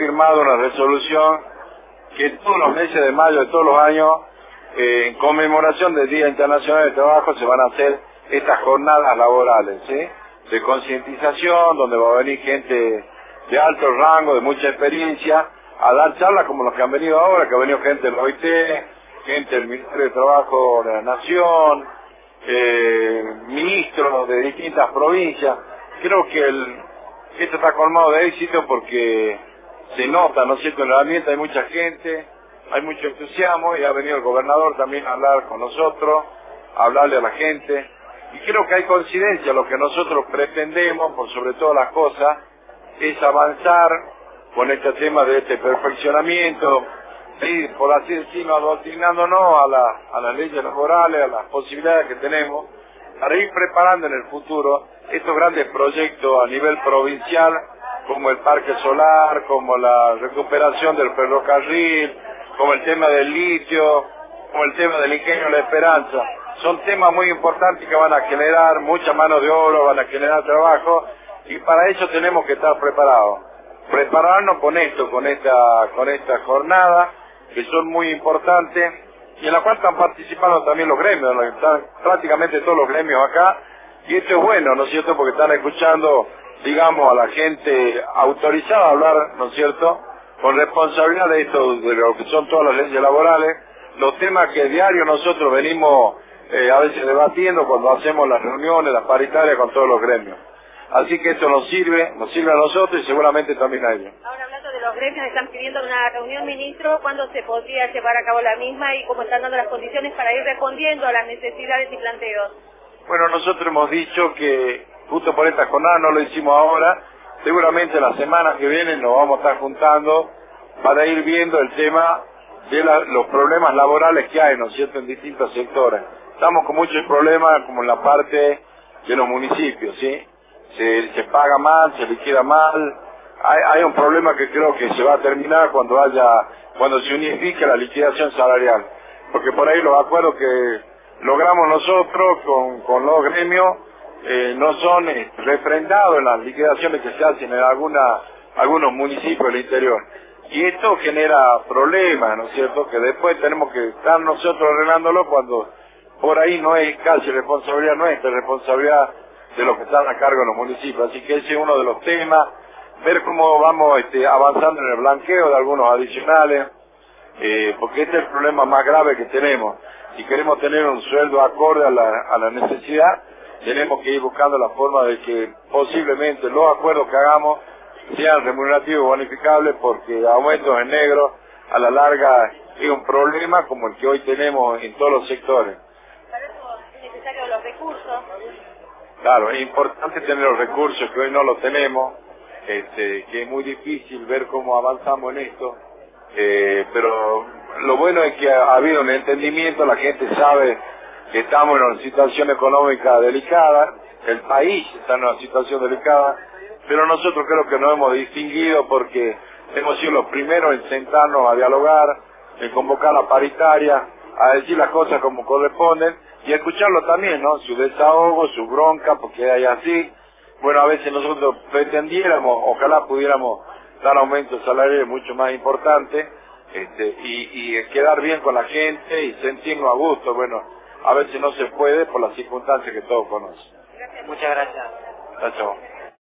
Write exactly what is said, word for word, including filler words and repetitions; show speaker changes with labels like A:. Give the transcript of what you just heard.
A: firmado una resolución que todos los meses de mayo de todos los años, eh, en conmemoración del Día Internacional del Trabajo, se van a hacer estas jornadas laborales, ¿sí? De concientización, donde va a venir gente de alto rango, de mucha experiencia, a dar charlas como los que han venido ahora, que ha venido gente del O I T, gente del Ministerio de Trabajo de la Nación, eh, ministros de distintas provincias. Creo que el, esto está colmado de éxito porque se nota, ¿no es cierto?, en el ambiente hay mucha gente, hay mucho entusiasmo, y ha venido el gobernador también a hablar con nosotros, a hablarle a la gente, y creo que hay coincidencia. Lo que nosotros pretendemos, por sobre todas las cosas, es avanzar con este tema de este perfeccionamiento, y por así decirlo, adoctrinándonos a, la, a las leyes laborales, a las posibilidades que tenemos, para ir preparando en el futuro estos grandes proyectos a nivel provincial, como el parque solar, como la recuperación del ferrocarril, como el tema del litio, como el tema del ingenio de la Esperanza. Son temas muy importantes que van a generar mucha mano de obra, van a generar trabajo, y para eso tenemos que estar preparados. Prepararnos con esto, con esta, con esta jornada, que son muy importantes, y en la cual están participando también los gremios, ¿no? Están prácticamente todos los gremios acá, y esto es bueno, ¿no es cierto?, porque están escuchando, digamos, a la gente autorizada a hablar, ¿no es cierto?, con responsabilidad de esto, de lo que son todas las leyes laborales, los temas que diario nosotros venimos eh, a veces debatiendo cuando hacemos las reuniones, las paritarias con todos los gremios. Así que esto nos sirve, nos sirve a nosotros y seguramente también a ellos.
B: Ahora, hablando de los gremios, están pidiendo una reunión, ministro, ¿cuándo se podría llevar a cabo la misma y cómo están dando las condiciones para ir respondiendo a las necesidades y planteos?
A: Bueno, nosotros hemos dicho que justo por esta jornada, no lo hicimos ahora, seguramente la semana que viene nos vamos a estar juntando para ir viendo el tema de la, los problemas laborales que hay, ¿no es cierto?, en distintos sectores. Estamos con muchos problemas como en la parte de los municipios, ¿sí? Se, se paga mal, se liquida mal. Hay, hay un problema que creo que se va a terminar cuando haya, cuando se unifique la liquidación salarial. Porque por ahí los acuerdos que logramos nosotros con, con los gremios eh, no son eh, refrendados en las liquidaciones que se hacen en alguna, algunos municipios del interior. Y esto genera problemas, ¿no es cierto?, que después tenemos que estar nosotros arreglándolo cuando por ahí no es casi responsabilidad nuestra, es responsabilidad de los que están a cargo de los municipios. Así que ese es uno de los temas, ver cómo vamos este, avanzando en el blanqueo de algunos adicionales, eh, porque este es el problema más grave que tenemos. Si queremos tener un sueldo acorde a la, a la necesidad, tenemos que ir buscando la forma de que posiblemente los acuerdos que hagamos sean remunerativos y bonificables, porque aumentos en negro a la larga es un problema como el que hoy tenemos en todos los sectores.
B: Para eso es necesario los recursos.
A: Claro, es importante tener los recursos que hoy no los tenemos, este, que es muy difícil ver cómo avanzamos en esto, eh, pero lo bueno es que ha habido un entendimiento, la gente sabe que estamos en una situación económica delicada, el país está en una situación delicada, pero nosotros creo que nos hemos distinguido porque hemos sido los primeros en sentarnos a dialogar, en convocar la paritaria, a decir las cosas como corresponden, y escucharlo también, ¿no?, su desahogo, su bronca, porque hay así. Bueno, a veces nosotros pretendiéramos, ojalá pudiéramos dar aumentos salariales mucho más importantes, este, y, y quedar bien con la gente y sentirnos a gusto. Bueno, a veces no se puede por las circunstancias que todos conocen.
B: Gracias. Muchas gracias.
A: Chao, chao.